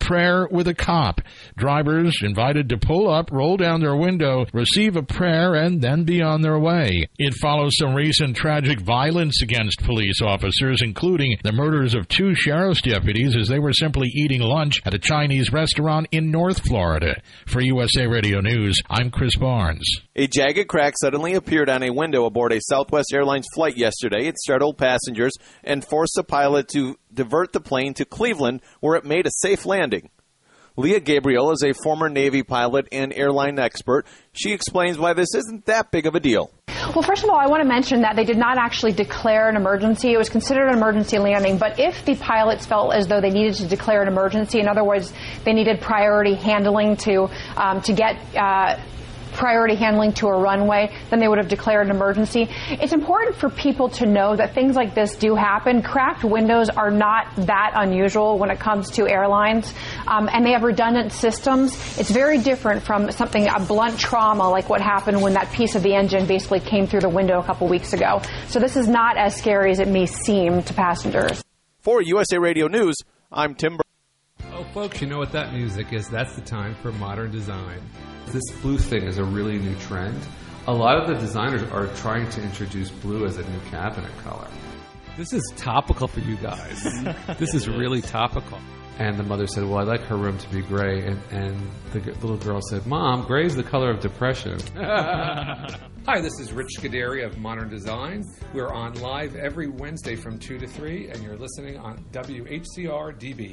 prayer with a cop. Drivers invited to pull up, roll down their window, receive a prayer, and then be on their way. It follows some recent tragic violence against police officers, including the murders of 2 sheriff's deputies as they were simply eating lunch at a Chinese restaurant in North Florida. For USA Radio News, I'm Chris Barnes. A jagged crack suddenly appeared on a window aboard a Southwest Airlines flight yesterday. It startled passengers and forced the pilot to divert the plane to Cleveland, where it made a safe landing. Leah Gabriel is a former Navy pilot and airline expert. She explains why this isn't that big of a deal. Well, first of all, I want to mention that they did not actually declare an emergency. It was considered an emergency landing, but if the pilots felt as though they needed to declare an emergency, in other words, they needed priority handling to get priority handling to a runway, then they would have declared an emergency. It's important for people to know that things like this do happen. Cracked windows are not that unusual when it comes to airlines, and they have redundant systems. It's very different from a blunt trauma like what happened when that piece of the engine basically came through the window a couple weeks ago. So this is not as scary as it may seem to passengers. For USA Radio News, I'm Tim Burke. Oh, folks, you know what that music is. That's the time for modern design. This blue thing is a really new trend. A lot of the designers are trying to introduce blue as a new cabinet color. This is topical for you guys. This is really topical. And the mother said, well, I'd like her room to be gray. And the little girl said, Mom, gray is the color of depression. Hi, this is Rich Scuderi of Modern Design. We're on live every Wednesday from 2 to 3, and you're listening on WHCR DB.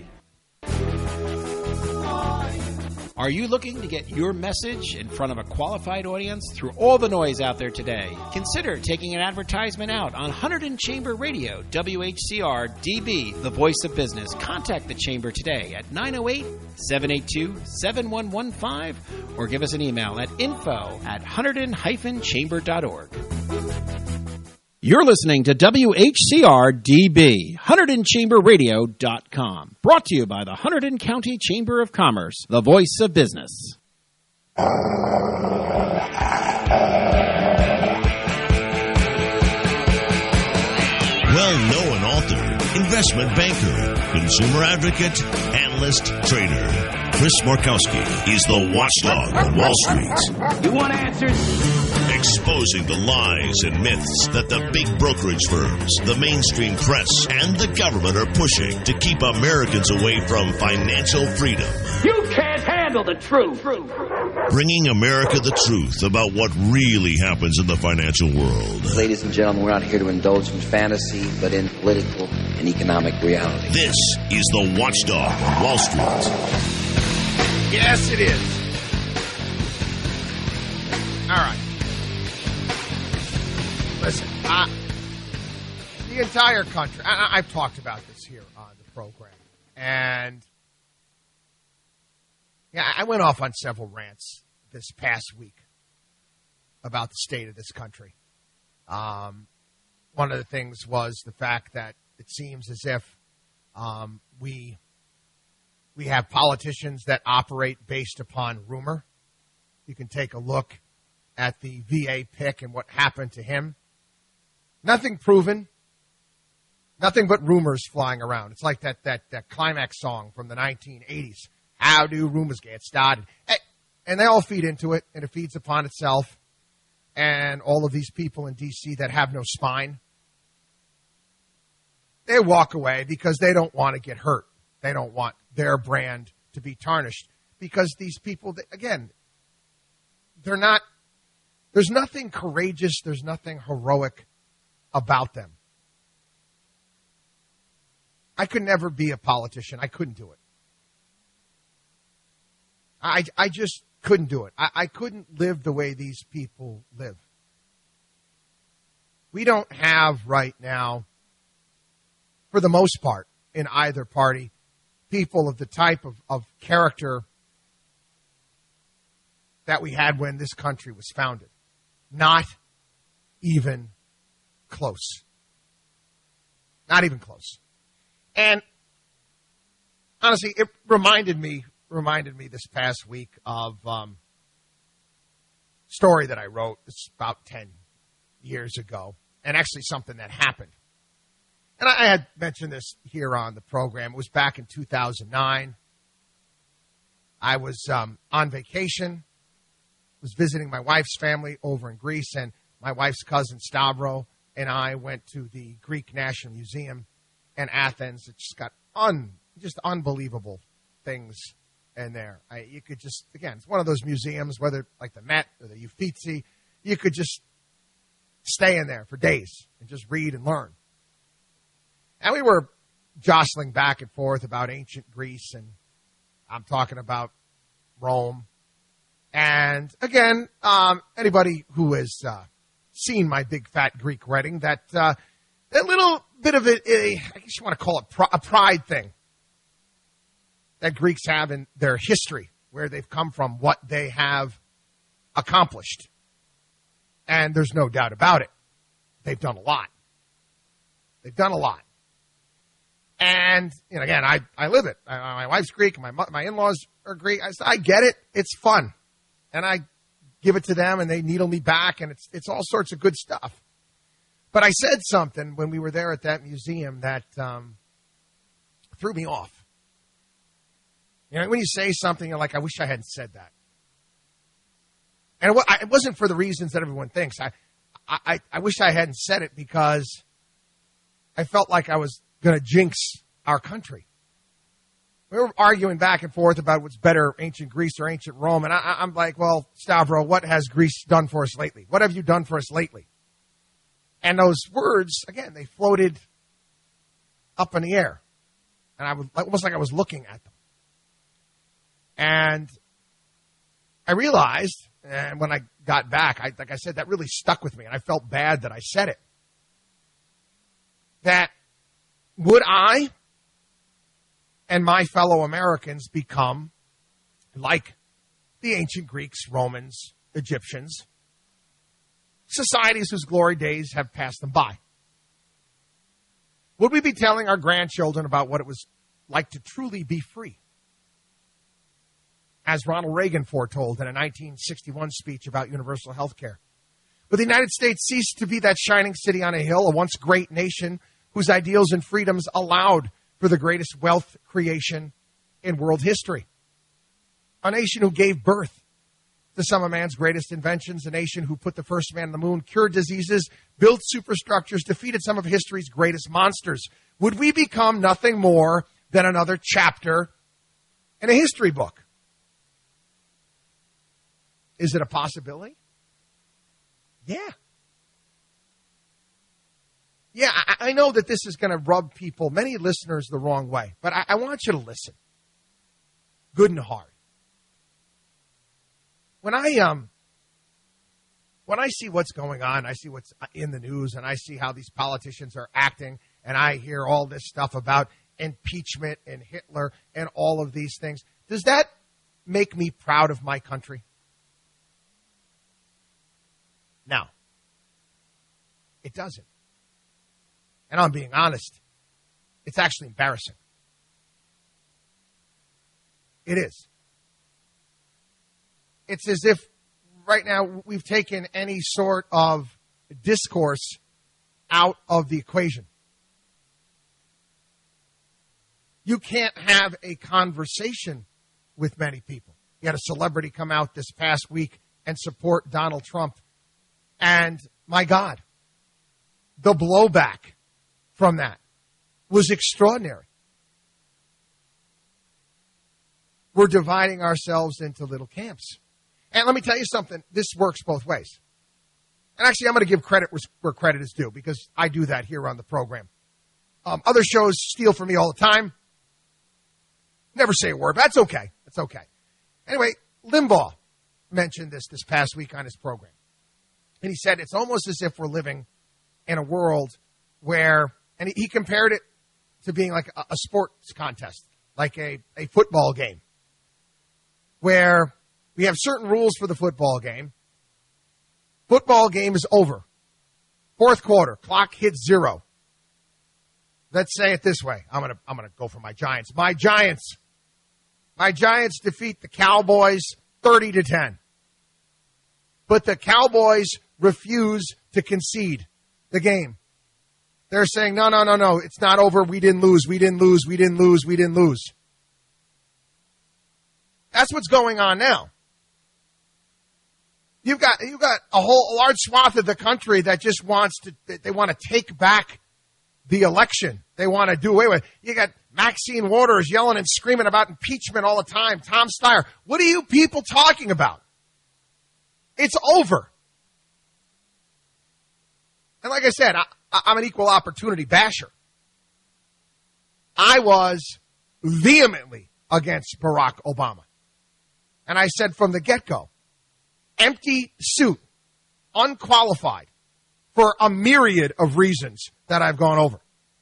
Are you looking to get your message in front of a qualified audience through all the noise out there today? Consider taking an advertisement out on Hunterdon Chamber Radio, WHCR DB, the voice of business. Contact the Chamber today at 908-782-7115 or give us an email at info@hunterdon-chamber.org. You're listening to WHCR-DB, HunterdonChamberRadio.com. Brought to you by the Hunterdon County Chamber of Commerce, the voice of business. Well-known author, investment banker, consumer advocate, analyst, trader. Chris Markowski is the watchdog on Wall Street. You want answers? Exposing the lies and myths that the big brokerage firms, the mainstream press, and the government are pushing to keep Americans away from financial freedom. You can't handle the truth. Bringing America the truth about what really happens in the financial world. Ladies and gentlemen, we're not here to indulge in fantasy, but in political and economic reality. This is the Watchdog on Wall Street. Yes, it is. All right. Listen, the entire country, I've talked about this here on the program, and yeah, I went off on several rants this past week about the state of this country. One of the things was the fact that it seems as if we have politicians that operate based upon rumor. You can take a look at the VA pick and what happened to him. Nothing proven, nothing but rumors flying around. It's like that climax song from the 1980s. How do rumors get started? And they all feed into it, and it feeds upon itself. And all of these people in D.C. that have no spine, they walk away because they don't want to get hurt. They don't want their brand to be tarnished because these people, again, they're not, there's nothing courageous, there's nothing heroic about them. I could never be a politician. I couldn't do it. I just couldn't do it. I couldn't live the way these people live. We don't have right now, for the most part, in either party, people of the type of character that we had when this country was founded. Not even close. Not even close. And honestly, it reminded me this past week of story that I wrote. It's about 10 years ago, and actually something that happened. And I had mentioned this here on the program. It was back in 2009. I was on vacation, was visiting my wife's family over in Greece, and my wife's cousin Stavro and I went to the Greek National Museum in Athens. It's just got just unbelievable things in there. You could just, again, it's one of those museums, whether like the Met or the Uffizi, you could just stay in there for days and just read and learn. And we were jostling back and forth about ancient Greece, and I'm talking about Rome. And again, anybody who has seen my big fat Greek wedding, that little bit of it, I guess you want to call it a pride thing that Greeks have in their history, where they've come from, what they have accomplished. And there's no doubt about it. They've done a lot. They've done a lot. And, again, I live it. My wife's Greek. My in-laws are Greek. I get it. It's fun. And I give it to them, and they needle me back, and it's all sorts of good stuff. But I said something when we were there at that museum that threw me off. When you say something, you're like, I wish I hadn't said that. And it wasn't for the reasons that everyone thinks. I wish I hadn't said it because I felt like I was going to jinx our country. We were arguing back and forth about what's better, ancient Greece or ancient Rome. And I'm like, well, Stavro, what has Greece done for us lately? What have you done for us lately? And those words, again, they floated up in the air. And almost like I was looking at them. And I realized, and when I got back, like I said, that really stuck with me. And I felt bad that I said it. That would I and my fellow Americans become like the ancient Greeks, Romans, Egyptians, societies whose glory days have passed them by? Would we be telling our grandchildren about what it was like to truly be free? As Ronald Reagan foretold in a 1961 speech about universal health care. Would the United States cease to be that shining city on a hill, a once great nation whose ideals and freedoms allowed for the greatest wealth creation in world history? A nation who gave birth to some of man's greatest inventions, a nation who put the first man on the moon, cured diseases, built superstructures, defeated some of history's greatest monsters. Would we become nothing more than another chapter in a history book? Is it a possibility? Yeah. Yeah, I know that this is going to rub people, many listeners, the wrong way. But I want you to listen. Good and hard. When I see what's going on, I see what's in the news, and I see how these politicians are acting, and I hear all this stuff about impeachment and Hitler and all of these things, does that make me proud of my country? No, it doesn't. And I'm being honest. It's actually embarrassing. It is. It's as if right now we've taken any sort of discourse out of the equation. You can't have a conversation with many people. You had a celebrity come out this past week and support Donald Trump. And my God, the blowback from that was extraordinary. We're dividing ourselves into little camps. And let me tell you something, this works both ways. And actually, I'm going to give credit where credit is due, because I do that here on the program. Other shows steal from me all the time. Never say a word, but that's okay. That's okay. Anyway, Limbaugh mentioned this past week on his program. And he said it's almost as if we're living in a world where, and he compared it to being like a sports contest, like a football game, where we have certain rules for the football game. Football game is over. Fourth quarter, clock hits 0. Let's say it this way. I'm gonna go for my Giants. My Giants defeat the Cowboys 30-10. But the Cowboys refuse to concede the game. They're saying, no, it's not over. We didn't lose. That's what's going on now. You've got a large swath of the country that just want to take back the election. They want to do away with it. You got Maxine Waters yelling and screaming about impeachment all the time. Tom Steyer. What are you people talking about? It's over. And like I said, I'm an equal opportunity basher. I was vehemently against Barack Obama. And I said from the get-go, empty suit, unqualified, for a myriad of reasons that I've gone over.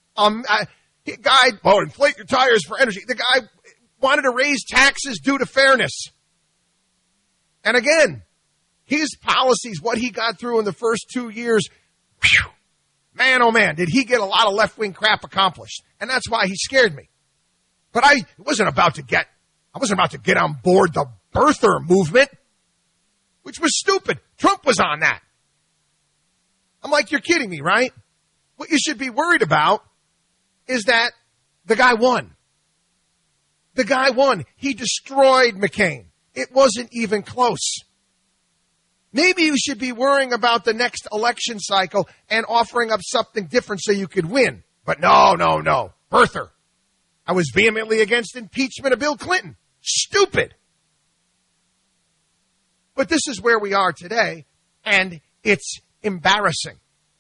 Inflate your tires for energy. The guy wanted to raise taxes due to fairness. And again, his policies, what he got through in the first 2 years, whew, man, oh man, did he get a lot of left-wing crap accomplished. And that's why he scared me. But I wasn't about to get on board the birther movement, which was stupid. Trump was on that. I'm like, you're kidding me, right? What you should be worried about is that the guy won. The guy won. He destroyed McCain. It wasn't even close. Maybe you should be worrying about the next election cycle and offering up something different so you could win. But no. Birther. I was vehemently against impeachment of Bill Clinton. Stupid. But this is where we are today, and it's embarrassing.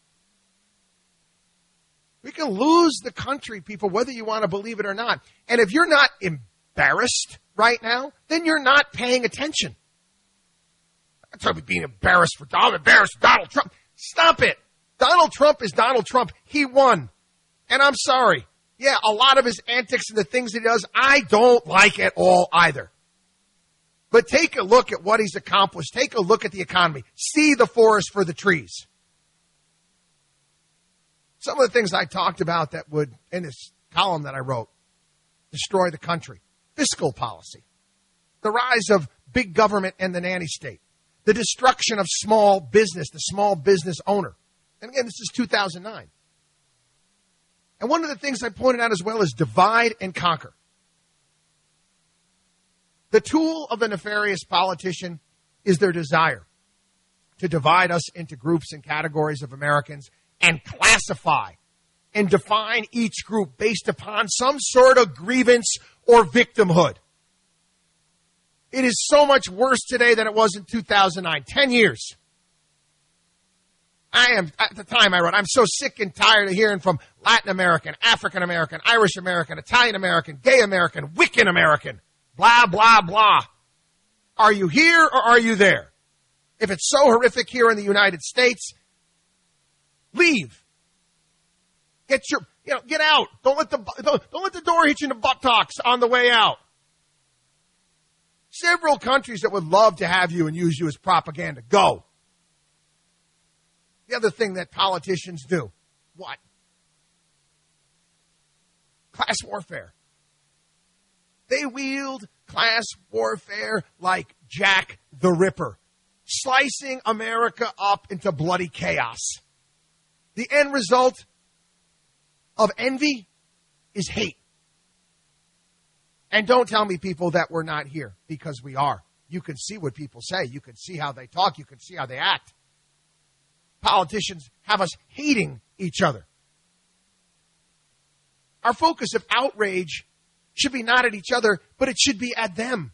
We can lose the country, people, whether you want to believe it or not. And if you're not embarrassed right now, then you're not paying attention. I'm talking about being embarrassed for Donald Trump. Stop it. Donald Trump is Donald Trump. He won. And I'm sorry. Yeah, a lot of his antics and the things that he does, I don't like at all either. But take a look at what he's accomplished. Take a look at the economy. See the forest for the trees. Some of the things I talked about that would, in this column that I wrote, destroy the country. Fiscal policy. The rise of big government and the nanny state. The destruction of small business, the small business owner. And again, this is 2009. And one of the things I pointed out as well is divide and conquer. The tool of the nefarious politician is their desire to divide us into groups and categories of Americans and classify and define each group based upon some sort of grievance or victimhood. It is so much worse today than it was in 2009. 10 years. At the time I wrote, I'm so sick and tired of hearing from Latin American, African American, Irish American, Italian American, gay American, Wiccan American. Blah, blah, blah. Are you here or are you there? If it's so horrific here in the United States, leave. Get out. Don't let the door hit you in the buttocks on the way out. Several countries that would love to have you and use you as propaganda. Go. The other thing that politicians do. What? Class warfare. They wield class warfare like Jack the Ripper, slicing America up into bloody chaos. The end result of envy is hate. And don't tell me, people, that we're not here, because we are. You can see what people say. You can see how they talk. You can see how they act. Politicians have us hating each other. Our focus of outrage should be not at each other, but it should be at them.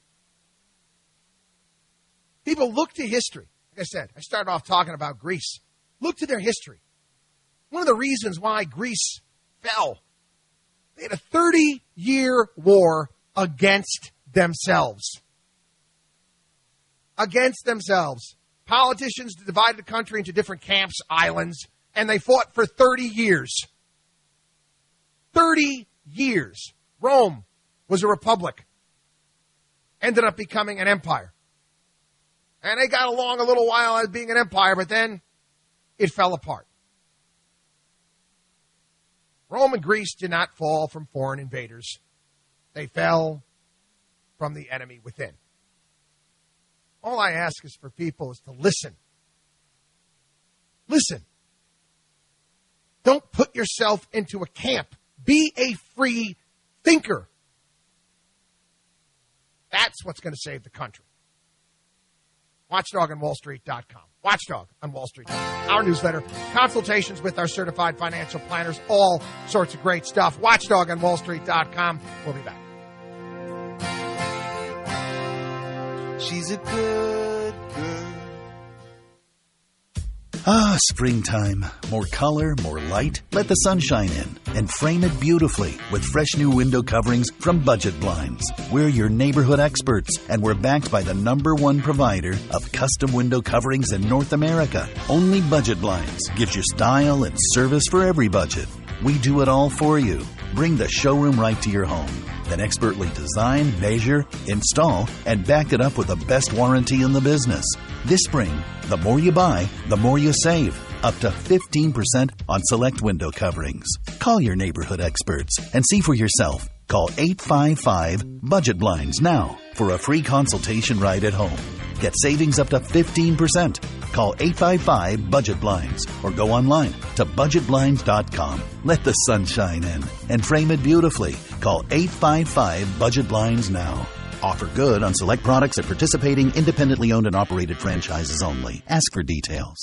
People look to history. Like I said, I started off talking about Greece. Look to their history. One of the reasons why Greece fell, they had a 30-year war against themselves. Against themselves. Politicians divided the country into different camps, islands, and they fought for 30 years. 30 years. Rome was a republic. Ended up becoming an empire. And they got along a little while as being an empire, but then it fell apart. Rome and Greece did not fall from foreign invaders. They fell from the enemy within. All I ask is for people is to listen. Listen. Don't put yourself into a camp. Be a free thinker. That That's what's going to save the country. WatchdogOnWallStreet.com. Watchdog on Wall Street. Our newsletter, consultations with our certified financial planners, all sorts of great stuff. WatchdogOnWallStreet.com. We'll be back. She's a good girl. Ah, springtime. More color, more light. Let the sunshine in and frame it beautifully with fresh new window coverings from Budget Blinds. We're your neighborhood experts, and we're backed by the #1 provider of custom window coverings in North America. Only Budget Blinds gives you style and service for every budget. We do it all for you. Bring the showroom right to your home. Then expertly design, measure, install, and back it up with the best warranty in the business. This spring, the more you buy, the more you save. Up to 15% on select window coverings. Call your neighborhood experts and see for yourself. Call 855-BUDGET Blinds now for a free consultation right at home. Get savings up to 15%. Call 855-BUDGET Blinds or go online to budgetblinds.com. Let the sunshine in and frame it beautifully. Call 855-BUDGET Blinds now. Offer good on select products at participating independently owned and operated franchises only. Ask for details.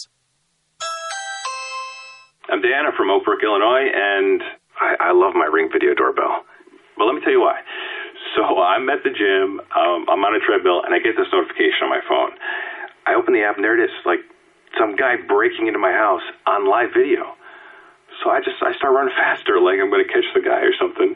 I'm Dan from Oak Brook, Illinois, and I love my Ring video doorbell. But let me tell you why. So I'm at the gym, I'm on a treadmill, and I get this notification on my phone. I open the app, and there it is, like some guy breaking into my house on live video. So I start running faster, like I'm going to catch the guy or something.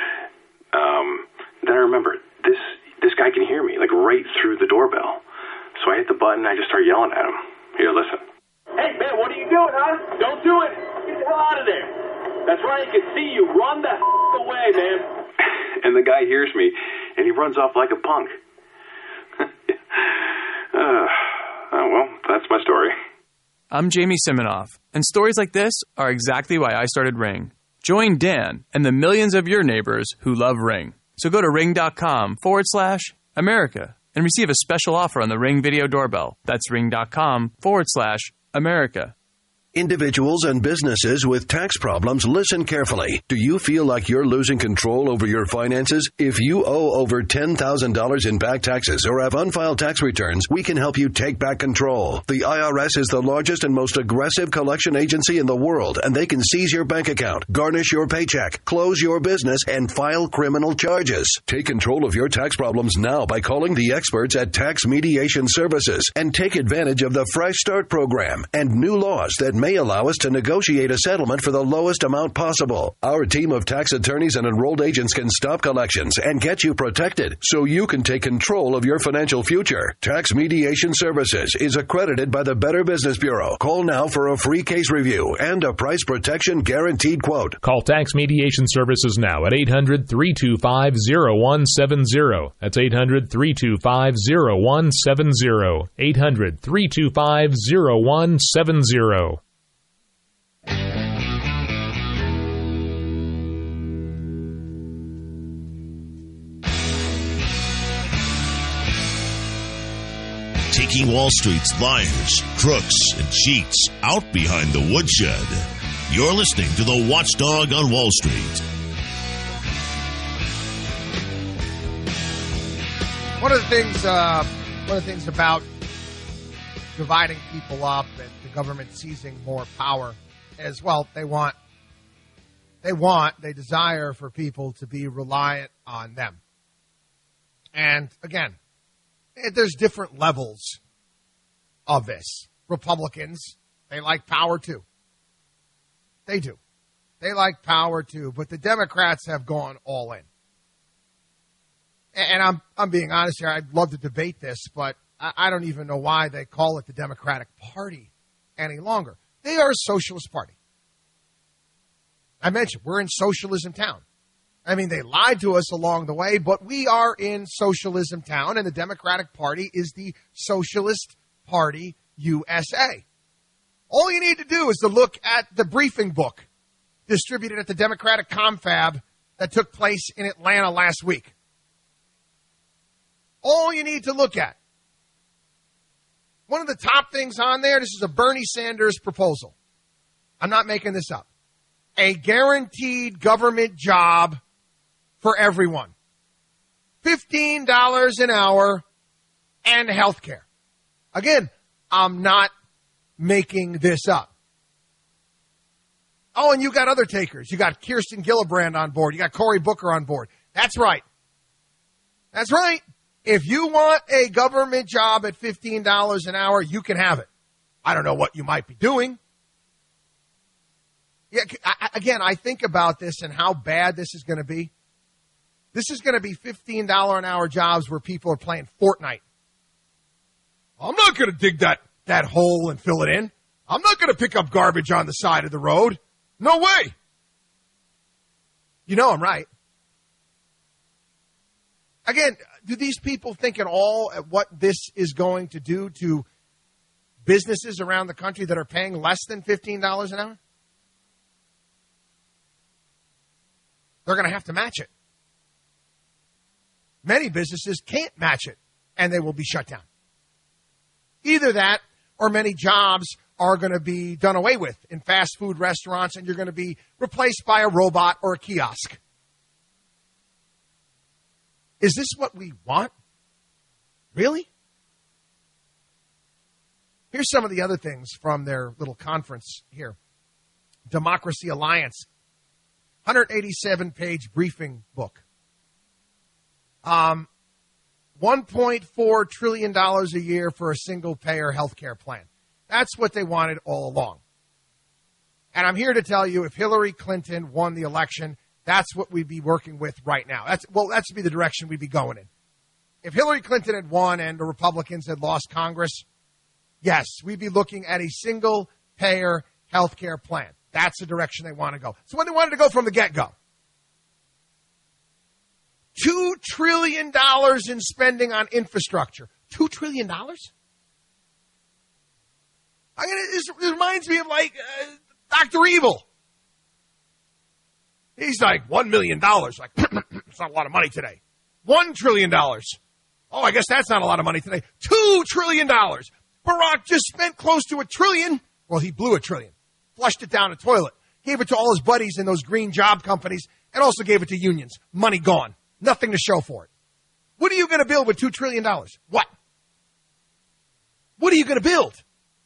Then I remember, this guy can hear me, like right through the doorbell. So I hit the button, I just start yelling at him. Here, listen. Hey, man, what are you doing, huh? Don't do it. Get the hell out of there. That's right, I can see you. Run the away, man. And the guy hears me, and he runs off like a punk. Well, that's my story. I'm Jamie Siminoff, and stories like this are exactly why I started Ring. Join Dan and the millions of your neighbors who love Ring. So go to ring.com/America and receive a special offer on the Ring video doorbell. That's ring.com/America. Individuals and businesses with tax problems, listen carefully. Do you feel like you're losing control over your finances? If you owe over $10,000 in back taxes or have unfiled tax returns, we can help you take back control. The IRS is the largest and most aggressive collection agency in the world, and they can seize your bank account, garnish your paycheck, close your business, and file criminal charges. Take control of your tax problems now by calling the experts at Tax Mediation Services and take advantage of the Fresh Start program and new laws that may allow us to negotiate a settlement for the lowest amount possible. Our team of tax attorneys and enrolled agents can stop collections and get you protected so you can take control of your financial future. Tax Mediation Services is accredited by the Better Business Bureau. Call now for a free case review and a price protection guaranteed quote. Call Tax Mediation Services now at 800-325-0170. That's 800-325-0170. 800-325-0170. Taking Wall Street's liars, crooks, and cheats out behind the woodshed. You're listening to the Watchdog on Wall Street. One of the things about dividing people up and the government seizing more power is, well, they desire for people to be reliant on them. And again, there's different levels of this. Republicans, they like power too. They do. They like power too. But the Democrats have gone all in. And I'm being honest here. I'd love to debate this, but I don't even know why they call it the Democratic Party any longer. They are a socialist party. I mentioned we're in socialism town. I mean, they lied to us along the way, but we are in socialism town, and the Democratic Party is the Socialist Party USA. All you need to do is to look at the briefing book distributed at the Democratic Confab that took place in Atlanta last week. All you need to look at. One of the top things on there, this is a Bernie Sanders proposal. I'm not making this up. A guaranteed government job for everyone. $15 an hour and health care. Again, I'm not making this up. Oh, and you got other takers. You got Kirsten Gillibrand on board. You got Cory Booker on board. That's right. That's right. If you want a government job at $15 an hour, you can have it. I don't know what you might be doing. Yeah, again, I think about this and how bad this is going to be. This is going to be $15 an hour jobs where people are playing Fortnite. I'm not going to dig that hole and fill it in. I'm not going to pick up garbage on the side of the road. No way. You know I'm right. Again, do these people think at all at what this is going to do to businesses around the country that are paying less than $15 an hour? They're going to have to match it. Many businesses can't match it, and they will be shut down. Either that or many jobs are going to be done away with in fast food restaurants, and you're going to be replaced by a robot or a kiosk. Is this what we want? Really? Here's some of the other things from their little conference here. Democracy Alliance, 187-page briefing book. $1.4 trillion a year for a single-payer health care plan. That's what they wanted all along. And I'm here to tell you, if Hillary Clinton won the election, that's what we'd be working with right now. That's would be the direction we'd be going in. If Hillary Clinton had won and the Republicans had lost Congress, yes, we'd be looking at a single-payer health care plan. That's the direction they want to go. So when they wanted to go from the get-go. $2 trillion in spending on infrastructure. $2 trillion? It reminds me of Dr. Evil. He's like, $1 million. Like, it's not a lot of money today. $1 trillion. Oh, I guess that's not a lot of money today. $2 trillion. Barack just spent close to $1 trillion. Well, he blew $1 trillion. Flushed it down the toilet. Gave it to all his buddies in those green job companies and also gave it to unions. Money gone. Nothing to show for it. What are you going to build with $2 trillion? What? What are you going to build?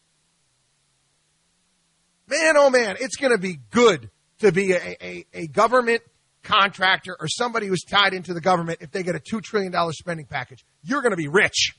Man, oh man, it's going to be good to be a government contractor or somebody who's tied into the government if they get a $2 trillion spending package. You're going to be rich.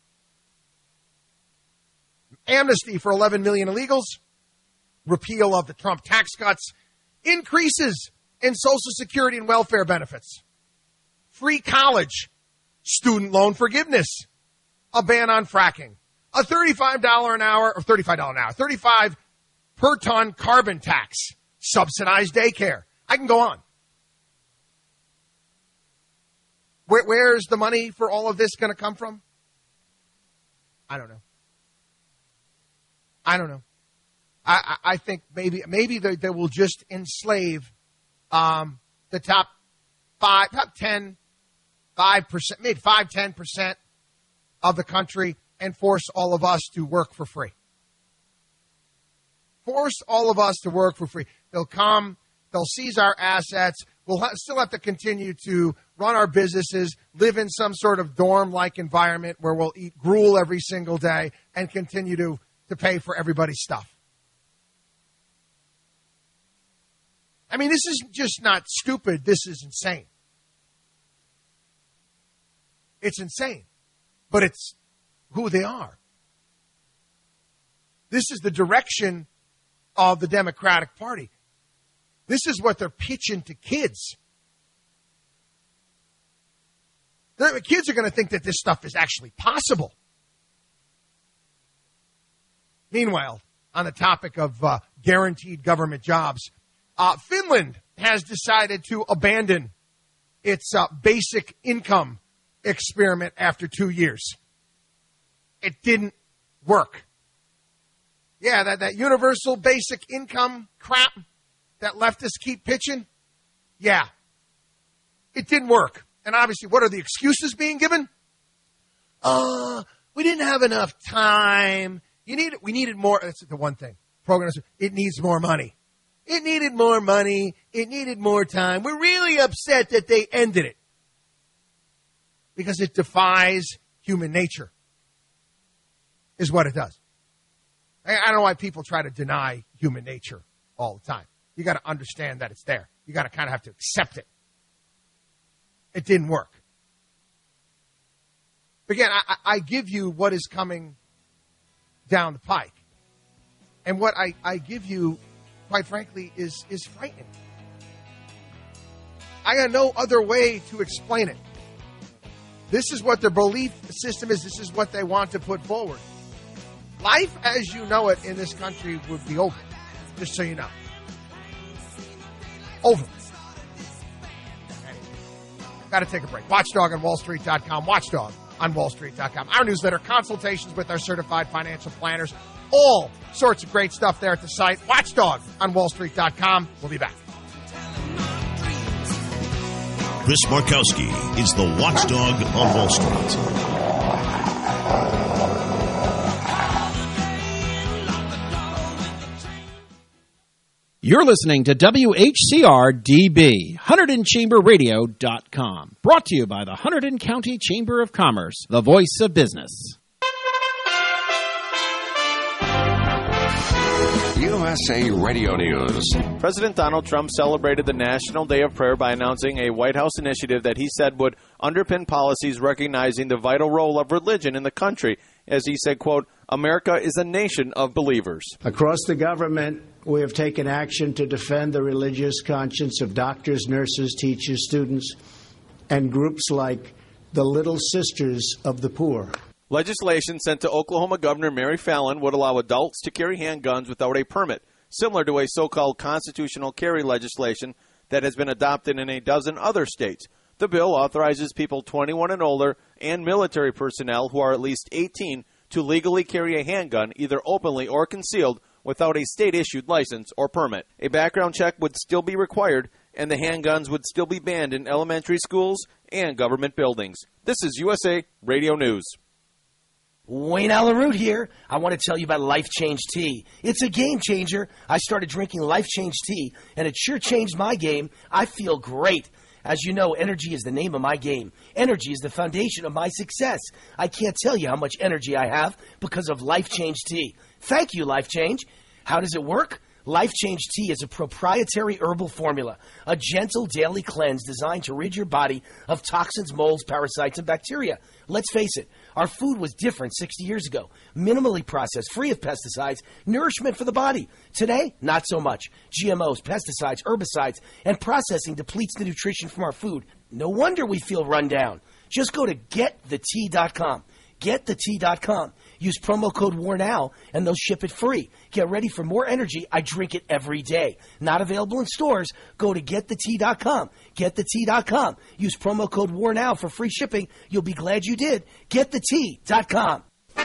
Amnesty for 11 million illegals. Repeal of the Trump tax cuts. Increases in Social Security and welfare benefits. Free college. Student loan forgiveness. A ban on fracking. A $35 an hour, or $35 an hour, 35 per ton carbon tax. Subsidized daycare. I can go on. Where's the money for all of this going to come from? I don't know. I think maybe they will just enslave the top 10, 5%, maybe 5-10% of the country and force all of us to work for free. Force all of us to work for free. They'll come, they'll seize our assets. We'll still have to continue to run our businesses, live in some sort of dorm-like environment where we'll eat gruel every single day and continue to pay for everybody's stuff. I mean, this is just not stupid. This is insane. It's insane. But it's who they are. This is the direction of the Democratic Party. This is what they're pitching to kids. The kids are going to think that this stuff is actually possible. Meanwhile, on the topic of guaranteed government jobs, Finland has decided to abandon its basic income experiment after 2 years. It didn't work. Yeah, that universal basic income crap that leftists keep pitching, yeah, it didn't work. And obviously, what are the excuses being given? We didn't have enough time. We needed more. That's the one thing. Programs, it needs more money. It needed more money. It needed more time. We're really upset that they ended it. because it defies human nature, is what it does. I don't know why people try to deny human nature all the time. You got to understand that it's there. You got to kind of have to accept it. It didn't work. Again, I give you what is coming down the pike. And what I give you, quite frankly, is frightening. I got no other way to explain it. This is what their belief system is. This is what they want to put forward. Life as you know it in this country would be over, just so you know. Over. Got to take a break. Watchdog on WallStreet.com. Watchdog on WallStreet.com. Our newsletter, consultations with our certified financial planners. All sorts of great stuff there at the site. Watchdog on WallStreet.com. We'll be back. Chris Markowski is the Watchdog on Wall Street. You're listening to WHCR-DB, HunterdonChamberRadio.com. Brought to you by the Hunterdon County Chamber of Commerce, the voice of business. USA Radio News. President Donald Trump celebrated the National Day of Prayer by announcing a White House initiative that he said would underpin policies recognizing the vital role of religion in the country. As he said, quote, America is a nation of believers. Across the government, we have taken action to defend the religious conscience of doctors, nurses, teachers, students, and groups like the Little Sisters of the Poor. Legislation sent to Oklahoma Governor Mary Fallin would allow adults to carry handguns without a permit, similar to a so-called constitutional carry legislation that has been adopted in a dozen other states. The bill authorizes people 21 and older and military personnel who are at least 18 to legally carry a handgun, either openly or concealed, without a state-issued license or permit. A background check would still be required, and the handguns would still be banned in elementary schools and government buildings. This is USA Radio News. Wayne Alaroot here. I want to tell you about Life Change Tea. It's a game changer. I started drinking Life Change Tea, and it sure changed my game. I feel great. As you know, energy is the name of my game. Energy is the foundation of my success. I can't tell you how much energy I have because of Life Change Tea. Thank you, Life Change. How does it work? Life Change Tea is a proprietary herbal formula, a gentle daily cleanse designed to rid your body of toxins, molds, parasites, and bacteria. Let's face it, our food was different 60 years ago. Minimally processed, free of pesticides, nourishment for the body. Today, not so much. GMOs, pesticides, herbicides, and processing depletes the nutrition from our food. No wonder we feel run down. Just go to getthetea.com. GetTheTea.com. Use promo code WARNOW and they'll ship it free. Get ready for more energy. I drink it every day. Not available in stores. Go to GetTheTea.com. GetTheTea.com. Use promo code WARNOW for free shipping. You'll be glad you did. GetTheTea.com.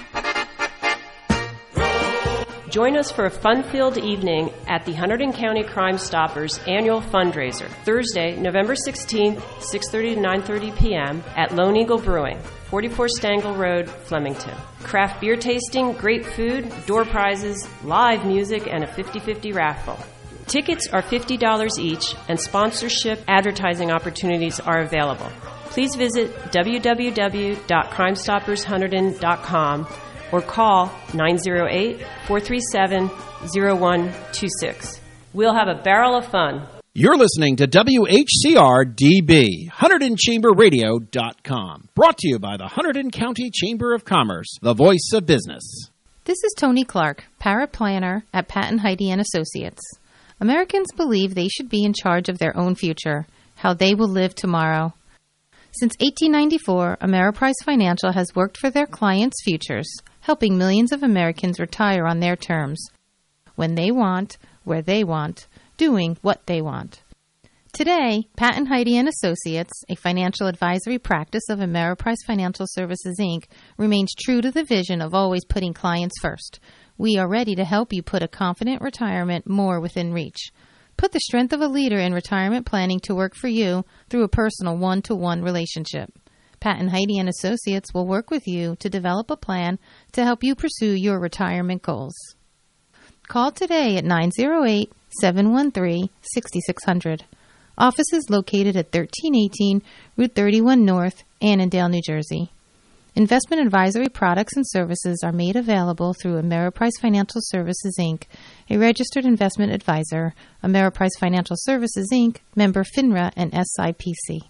Join us for a fun-filled evening at the Hunterdon County Crime Stoppers annual fundraiser, Thursday, November 16th, 6:30 to 9:30 p.m. at Lone Eagle Brewing, 44 Stangl Road, Flemington. Craft beer tasting, great food, door prizes, live music, and a 50-50 raffle. Tickets are $50 each, and sponsorship advertising opportunities are available. Please visit www.crimestoppershunterdon.com or call 908-437-0126. We'll have a barrel of fun. You're listening to WHCR-DB, HunterdonChamberRadio.com. Brought to you by the Hunterdon County Chamber of Commerce, the voice of business. This is Tony Clark, paraplanner at Patton Heide & Associates. Americans believe they should be in charge of their own future, how they will live tomorrow. Since 1894, Ameriprise Financial has worked for their clients' futures, helping millions of Americans retire on their terms, when they want, where they want, doing what they want. Today, Patton Heide & Associates, a financial advisory practice of Ameriprise Financial Services, Inc., remains true to the vision of always putting clients first. We are ready to help you put a confident retirement more within reach. Put the strength of a leader in retirement planning to work for you through a personal one-to-one relationship. Patton Heide & Associates will work with you to develop a plan to help you pursue your retirement goals. Call today at 908-713-6600. Office is located at 1318 Route 31 North Annandale, New Jersey. Investment advisory products and services are made available through Ameriprise Financial Services, Inc., a registered investment advisor, Ameriprise Financial Services, Inc., member FINRA and SIPC.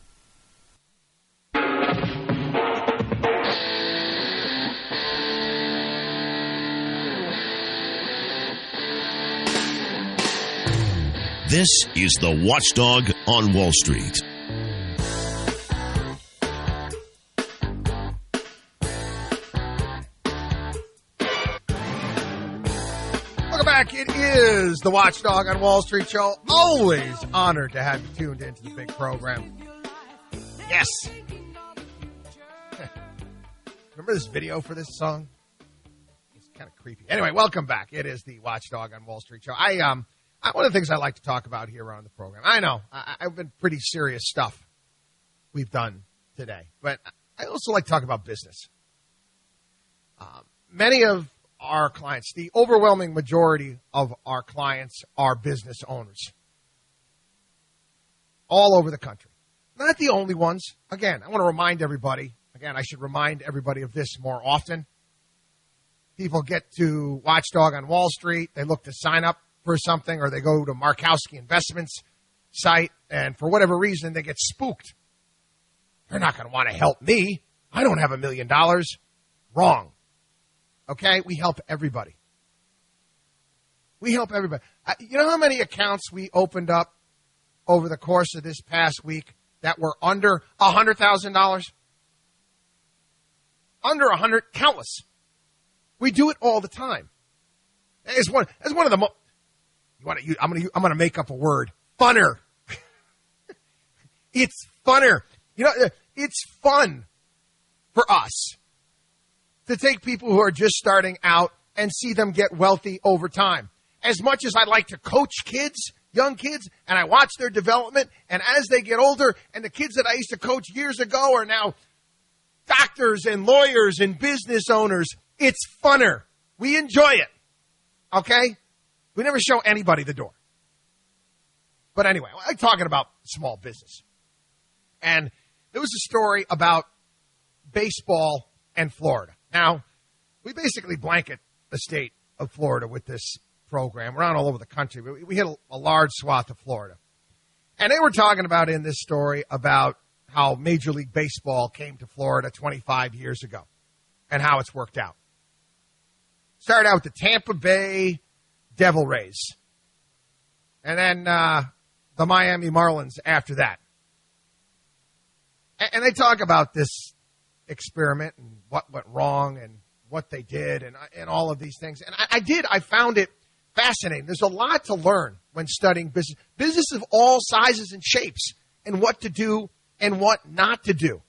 This is the Watchdog on Wall Street. Welcome back. It is the Watchdog on Wall Street show. Always honored to have you tuned into the big program. Yes. Remember this video for this song? It's kind of creepy. Anyway, welcome back. It is the Watchdog on Wall Street show. One of the things I like to talk about here on the program, I know, I've been pretty serious stuff we've done today, but I also like to talk about business. Many of our clients, the overwhelming majority of our clients are business owners all over the country. Not the only ones. Again, I want to remind everybody, I should remind everybody of this more often. People get to Watchdog on Wall Street, they look to sign up for something, or they go to Markowski Investments site, and for whatever reason, they get spooked. They're not going to want to help me. I don't have $1 million. Wrong. Okay? We help everybody. We help everybody. You know how many accounts we opened up over the course of this past week that were under $100,000? Under 100, countless. We do it all the time. It's one of the most. I'm going to make up a word. Funner. It's funner. You know, it's fun for us to take people who are just starting out and see them get wealthy over time. As much as I like to coach kids, young kids, and I watch their development, and as they get older, and the kids that I used to coach years ago are now doctors and lawyers and business owners, it's funner. We enjoy it. Okay? We never show anybody the door. But anyway, I'm talking about small business. And there was a story about baseball and Florida. Now, we basically blanket the state of Florida with this program. We're all over the country, but we hit a large swath of Florida. And they were talking about in this story about how Major League Baseball came to Florida 25 years ago and how it's worked out. Started out with the Tampa Bay Devil Rays. And then the Miami Marlins after that. And they talk about this experiment and what went wrong and what they did and all of these things. And I found it fascinating. There's a lot to learn when studying business. Business of all sizes and shapes and what to do and what not to do.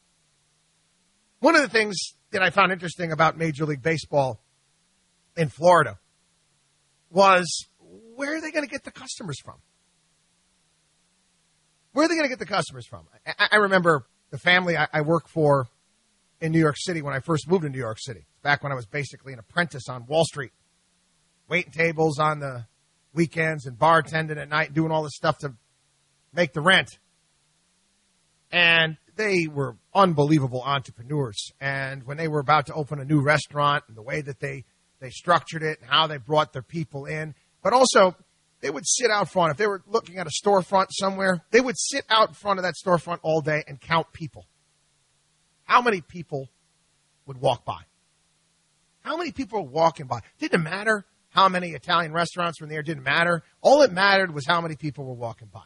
One of the things that I found interesting about Major League Baseball in Florida was, where are they going to get the customers from? Where are they going to get the customers from? I remember the family I worked for in New York City when I first moved to New York City, back when I was basically an apprentice on Wall Street, waiting tables on the weekends and bartending at night, doing all this stuff to make the rent. And they were unbelievable entrepreneurs. And when they were about to open a new restaurant and the way that they structured it and how they brought their people in, but also they would sit out front. If they were looking at a storefront somewhere, they would sit out in front of that storefront all day and count people. How many people would walk by? How many people were walking by? Didn't matter how many Italian restaurants were in there. Didn't matter. All that mattered was how many people were walking by.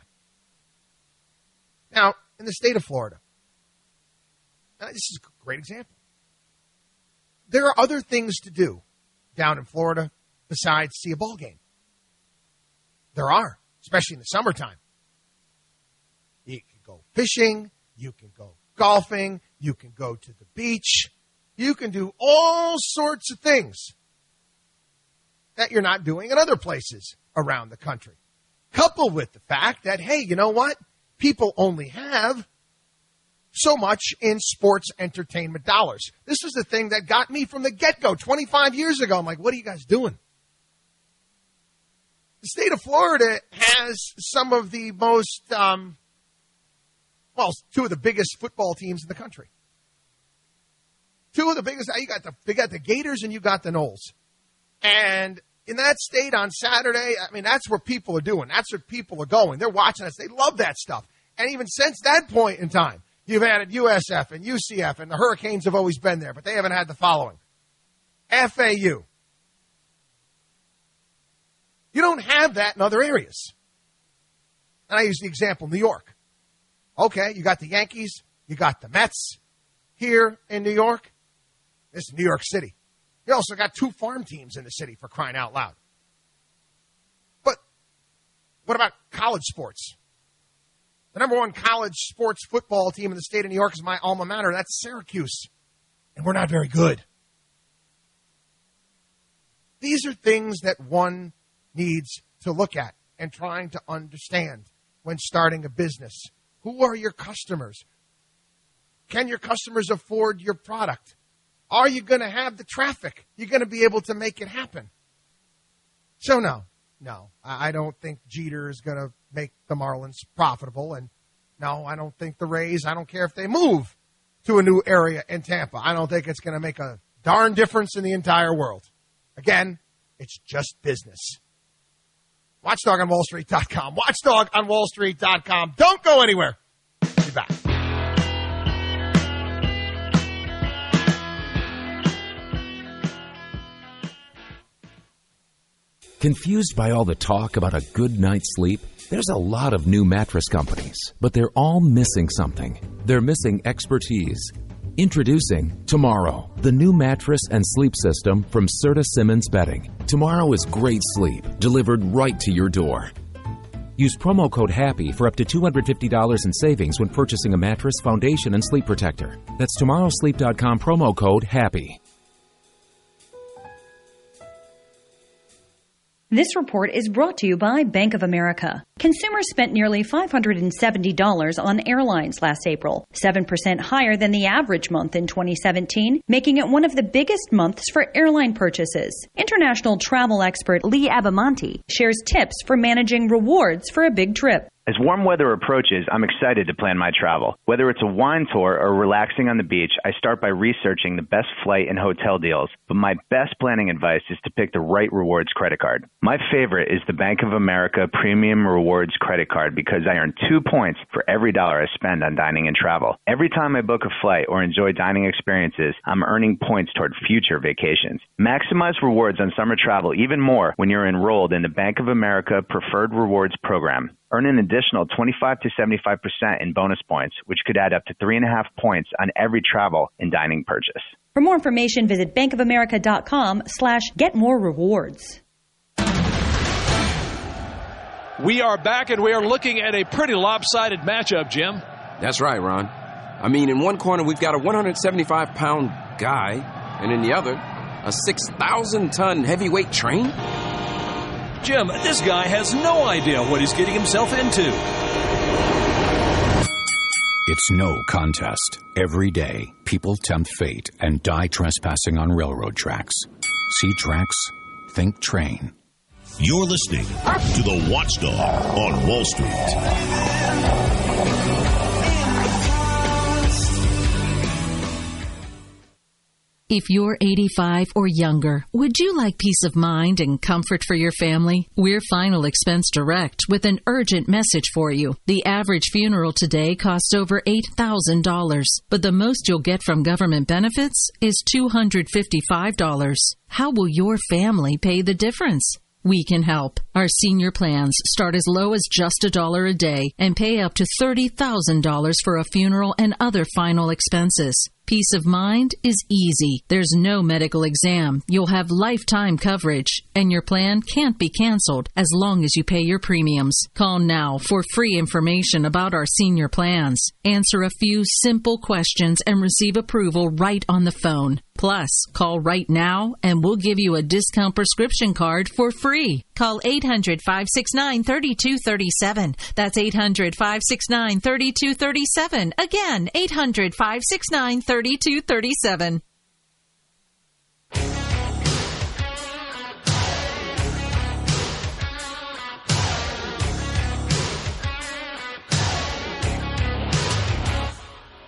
Now, in the state of Florida, this is a great example. There are other things to do down in Florida besides see a ball game. There are, especially in the summertime. You can go fishing. You can go golfing. You can go to the beach. You can do all sorts of things that you're not doing in other places around the country. Coupled with the fact that, hey, you know what? People only have so much in sports entertainment dollars. This was the thing that got me from the get-go 25 years ago. I'm like, what are you guys doing? The state of Florida has some of the most Well, two of the biggest football teams in the country. Two of the biggest. You got the Gators and you got the Knowles. And in that state on Saturday, I mean, that's where people are doing. That's where people are going. They're watching us. They love that stuff. And even since that point in time, you've added USF and UCF, and the Hurricanes have always been there, but they haven't had the following. FAU. You don't have that in other areas. And I use the example, New York. Okay, you got the Yankees, you got the Mets here in New York. This is New York City. You also got two farm teams in the city, for crying out loud. But what about college sports? The number one college sports football team in the state of New York is my alma mater. That's Syracuse. And we're not very good. These are things that one needs to look at and trying to understand when starting a business. Who are your customers? Can your customers afford your product? Are you going to have the traffic? You're going to be able to make it happen. So no, I don't think Jeter is going to make the Marlins profitable. And no, I don't think the Rays, I don't care if they move to a new area in Tampa. I don't think it's going to make a darn difference in the entire world. Again, it's just business. WatchDogOnWallStreet.com. WatchDogOnWallStreet.com. Don't go anywhere. Be back. Confused by all the talk about a good night's sleep? There's a lot of new mattress companies, but they're all missing something. They're missing expertise. Introducing Tomorrow, the new mattress and sleep system from Serta Simmons Bedding. Tomorrow is great sleep, delivered right to your door. Use promo code HAPPY for up to $250 in savings when purchasing a mattress, foundation, and sleep protector. That's tomorrowsleep.com promo code HAPPY. This report is brought to you by Bank of America. Consumers spent nearly $570 on airlines last April, 7% higher than the average month in 2017, making it one of the biggest months for airline purchases. International travel expert Lee Abamonte shares tips for managing rewards for a big trip. As warm weather approaches, I'm excited to plan my travel. Whether it's a wine tour or relaxing on the beach, I start by researching the best flight and hotel deals. But my best planning advice is to pick the right rewards credit card. My favorite is the Bank of America Premium Rewards credit card because I earn 2 points for every dollar I spend on dining and travel. Every time I book a flight or enjoy dining experiences, I'm earning points toward future vacations. Maximize rewards on summer travel even more when you're enrolled in the Bank of America Preferred Rewards program. Earn an additional 25 to 75% in bonus points, which could add up to 3.5 points on every travel and dining purchase. For more information, visit bankofamerica.com/getmorerewards. We are back, and we are looking at a pretty lopsided matchup, Jim. That's right, Ron. I mean, in one corner, we've got a 175-pound guy, and in the other, a 6,000-ton heavyweight train. Jim, this guy has no idea what he's getting himself into. It's no contest. Every day, people tempt fate and die trespassing on railroad tracks. See tracks, think train. You're listening to the Watchdog on Wall Street. If you're 85 or younger, would you like peace of mind and comfort for your family? We're Final Expense Direct with an urgent message for you. The average funeral today costs over $8,000, but the most you'll get from government benefits is $255. How will your family pay the difference? We can help. Our senior plans start as low as just $1 a day and pay up to $30,000 for a funeral and other final expenses. Peace of mind is easy. There's no medical exam. You'll have lifetime coverage, and your plan can't be canceled as long as you pay your premiums. Call now for free information about our senior plans. Answer a few simple questions and receive approval right on the phone. Plus, call right now and we'll give you a discount prescription card for free. Call 800-569-3237. That's 800-569-3237. Again, 800-569-3237.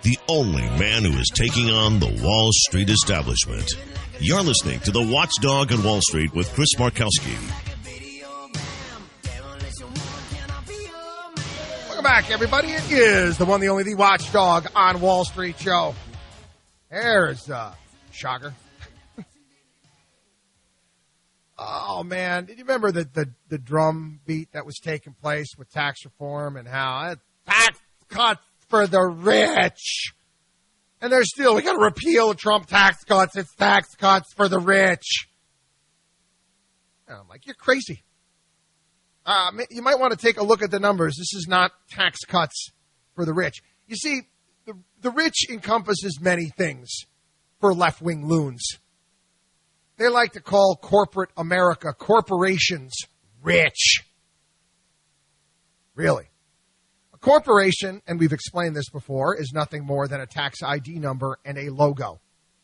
the only man who is taking on the Wall Street establishment. You're listening to The Watchdog on Wall Street with Chris Markowski. Welcome back, everybody. It is the one, the only, the Watchdog on Wall Street show. There's shocker. Oh, man. Did you remember the drum beat that was taking place with tax reform and how tax cuts for the rich? And they're still, we got to repeal the Trump tax cuts. It's tax cuts for the rich. And I'm like, you're crazy. You might want to take a look at the numbers. This is not tax cuts for the rich. You see, the rich encompasses many things for left-wing loons. They like to call corporate America, corporations, rich. Really. A corporation, and we've explained this before, is nothing more than a tax ID number and a logo.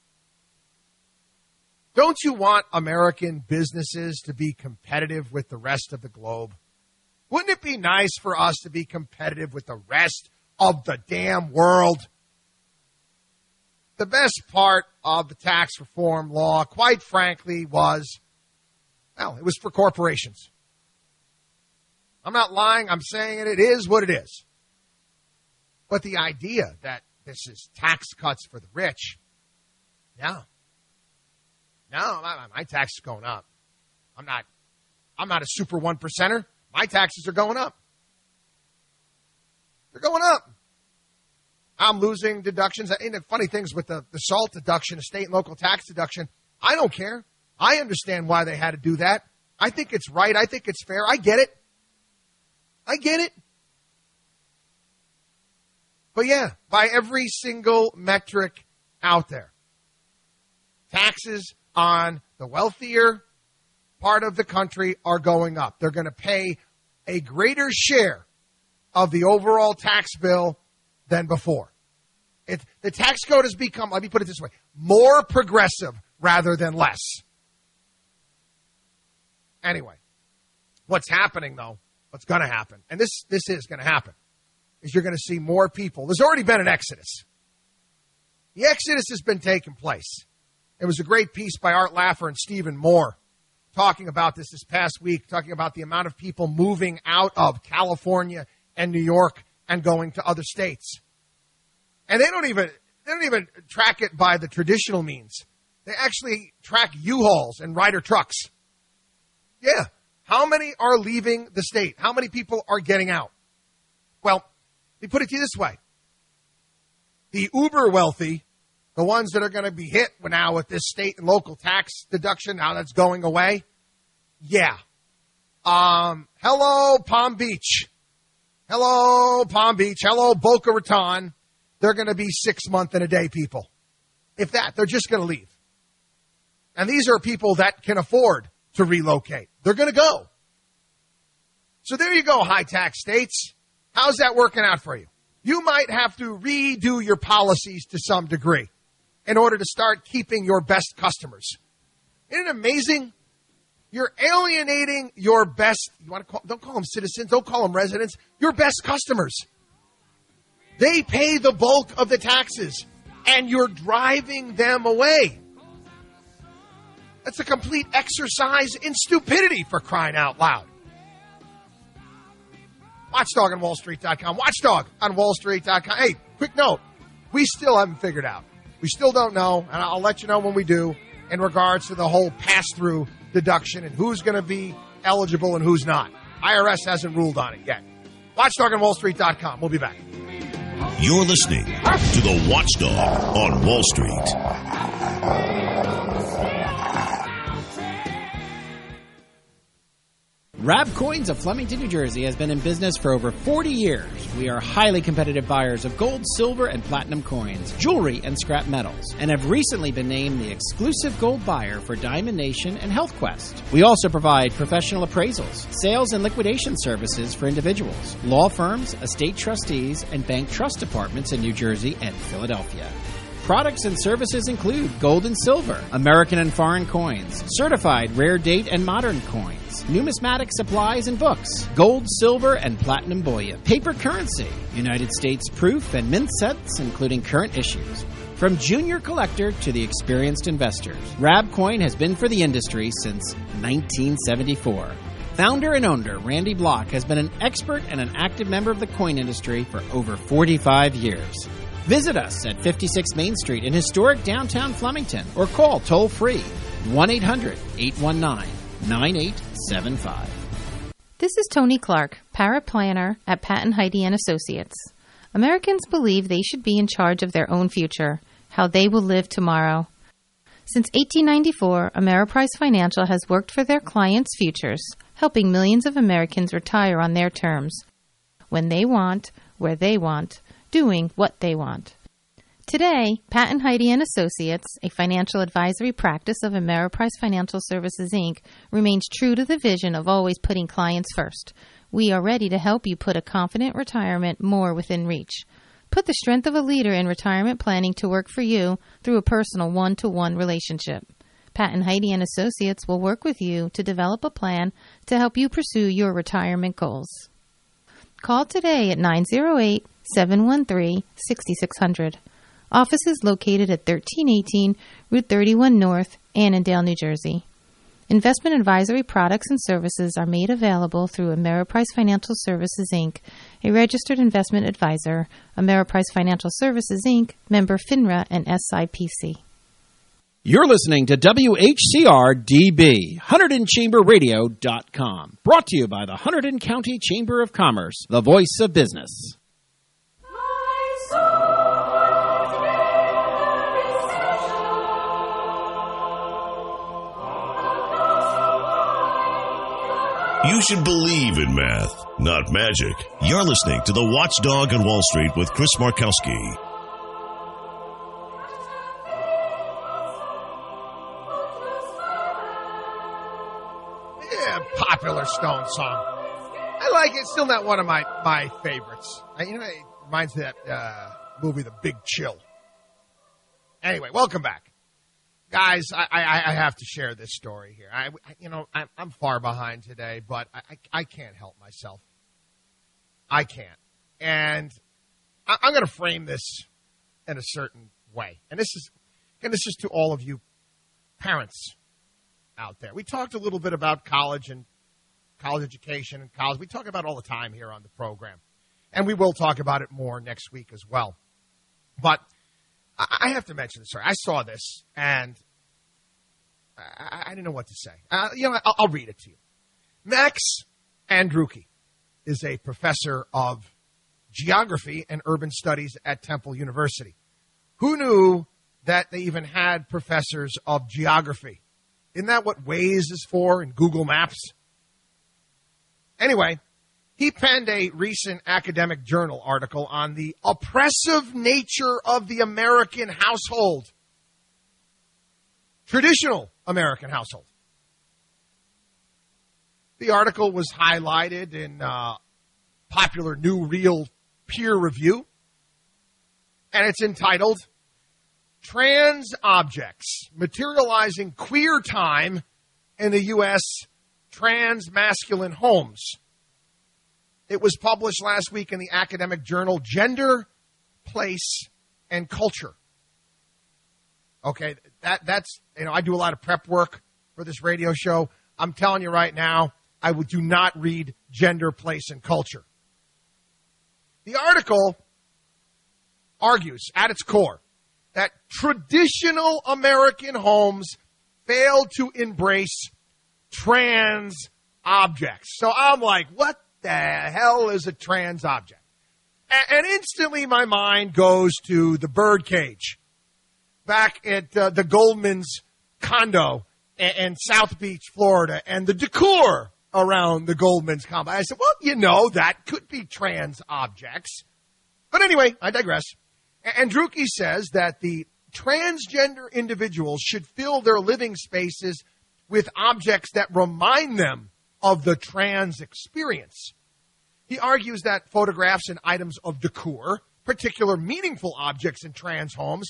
Don't you want American businesses to be competitive with the rest of the globe? Wouldn't it be nice for us to be competitive with the rest of the damn world? The best part of the tax reform law, quite frankly, was, well, it was for corporations. I'm not lying. I'm saying it. It is what it is. But the idea that this is tax cuts for the rich, no. No, my tax is going up. I'm not a super 1%er. My taxes are going up. They're going up. I'm losing deductions. And the funny things with the SALT deduction, the state and local tax deduction, I don't care. I understand why they had to do that. I think it's right. I think it's fair. I get it. I get it. But yeah, by every single metric out there, taxes on the wealthier part of the country are going up. They're going to pay a greater share of the overall tax bill than before. The tax code has become, let me put it this way, more progressive rather than less. Anyway, what's happening, though, what's going to happen, and this is going to happen, is you're going to see more people. There's already been an exodus. The exodus has been taking place. It was a great piece by Art Laffer and Stephen Moore talking about this past week, talking about the amount of people moving out of California and New York and going to other states. And they don't even track it by the traditional means. They actually track U-Hauls and Ryder trucks. Yeah. How many are leaving the state? How many people are getting out? Well, let me put it to you this way. The uber wealthy, the ones that are going to be hit now with this state and local tax deduction, now that's going away. Yeah. Hello, Palm Beach. Hello, Palm Beach. Hello, Boca Raton. They're going to be 6 month and a day people. If that, they're just going to leave. And these are people that can afford to relocate. They're going to go. So there you go, high tax states. How's that working out for you? You might have to redo your policies to some degree in order to start keeping your best customers. Isn't it amazing? You're alienating your best, don't call them citizens, don't call them residents, your best customers. They pay the bulk of the taxes, and you're driving them away. That's a complete exercise in stupidity, for crying out loud. Watchdog on WallStreet.com. Watchdog on WallStreet.com. Hey, quick note. We still haven't figured out. We still don't know, and I'll let you know when we do, in regards to the whole pass-through deduction and who's going to be eligible and who's not. IRS hasn't ruled on it yet. Watchdog on WallStreet.com. We'll be back. You're listening to The Watchdog on Wall Street. Rab Coins of Flemington, New Jersey has been in business for over 40 years. We are highly competitive buyers of gold, silver, and platinum coins, jewelry, and scrap metals, and have recently been named the exclusive gold buyer for Diamond Nation and Health Quest. We also provide professional appraisals, sales and liquidation services for individuals, law firms, estate trustees, and bank trust departments in New Jersey and Philadelphia. Products and services include gold and silver, American and foreign coins, certified rare date and modern coins, numismatic supplies and books, gold, silver, and platinum bullion, paper currency, United States proof and mint sets, including current issues. From junior collector to the experienced investors, Rabcoin has been for the industry since 1974. Founder and owner Randy Block has been an expert and an active member of the coin industry for over 45 years. Visit us at 56 Main Street in historic downtown Flemington or call toll-free 1-800-819-9875. This is Tony Clark, paraplanner at Patton Heidi & Associates. Americans believe they should be in charge of their own future, how they will live tomorrow. Since 1894, Ameriprise Financial has worked for their clients' futures, helping millions of Americans retire on their terms, when they want, where they want, doing what they want. Today, Patton Heidi & Associates, a financial advisory practice of Ameriprise Financial Services, Inc., remains true to the vision of always putting clients first. We are ready to help you put a confident retirement more within reach. Put the strength of a leader in retirement planning to work for you through a personal one-to-one relationship. Patton Heidi & Associates will work with you to develop a plan to help you pursue your retirement goals. Call today at 908-713-6600. Office is located at 1318 Route 31 North, Annandale, New Jersey. Investment advisory products and services are made available through Ameriprise Financial Services, Inc., a registered investment advisor, Ameriprise Financial Services, Inc., member FINRA and SIPC. You're listening to WHCR-DB, HunterdonChamberRadio.com, brought to you by the Hunterdon County Chamber of Commerce, the voice of business. You should believe in math, not magic. You're listening to The Watchdog on Wall Street with Chris Markowski. Yeah, popular Stone song. I like it. It's still not one of my favorites. It reminds me of that movie, The Big Chill. Anyway, welcome back. Guys, I have to share this story here. I'm far behind today, but I can't help myself. I can't. And I'm going to frame this in a certain way. And this is to all of you parents out there. We talked a little bit about college and college education and college. We talk about it all the time here on the program. And we will talk about it more next week as well. But I have to mention this story. I saw this, and I didn't know what to say. I'll read it to you. Max Andrucki is a professor of geography and urban studies at Temple University. Who knew that they even had professors of geography? Isn't that what Waze is for in Google Maps? Anyway, he penned a recent academic journal article on the oppressive nature of the American household. Traditional American household. The article was highlighted in popular New Real peer review, and it's entitled, Trans Objects Materializing Queer Time in the U.S. Trans-Masculine Homes. It was published last week in the academic journal Gender, Place, and Culture. Okay, that's I do a lot of prep work for this radio show. I'm telling you right now, I do not read Gender, Place, and Culture. The article argues at its core that traditional American homes fail to embrace trans objects. So I'm like, what the hell is a trans object? And instantly my mind goes to the birdcage back at the Goldman's condo in South Beach, Florida, and the decor around the Goldman's compound. I said, well, that could be trans objects. But anyway, I digress. Andrucki says that the transgender individuals should fill their living spaces with objects that remind them of the trans experience. He argues that photographs and items of decor, particular meaningful objects in trans homes,